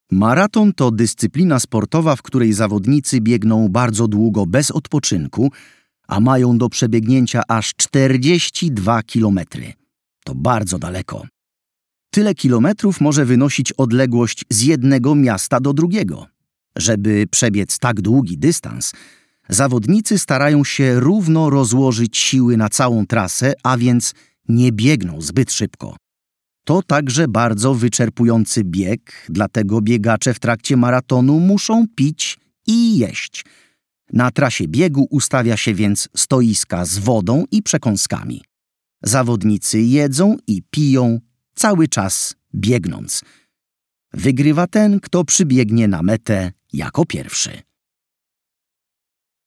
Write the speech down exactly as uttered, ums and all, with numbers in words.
Maraton to dyscyplina sportowa, w której zawodnicy biegną bardzo długo bez odpoczynku, a mają do przebiegnięcia aż czterdzieści dwa kilometry. To bardzo daleko. Tyle kilometrów może wynosić odległość z jednego miasta do drugiego. Żeby przebiec tak długi dystans, zawodnicy starają się równo rozłożyć siły na całą trasę, a więc nie biegną zbyt szybko. To także bardzo wyczerpujący bieg, dlatego biegacze w trakcie maratonu muszą pić i jeść. Na trasie biegu ustawia się więc stoiska z wodą i przekąskami. Zawodnicy jedzą i piją cały czas biegnąc. Wygrywa ten, kto przybiegnie na metę jako pierwszy.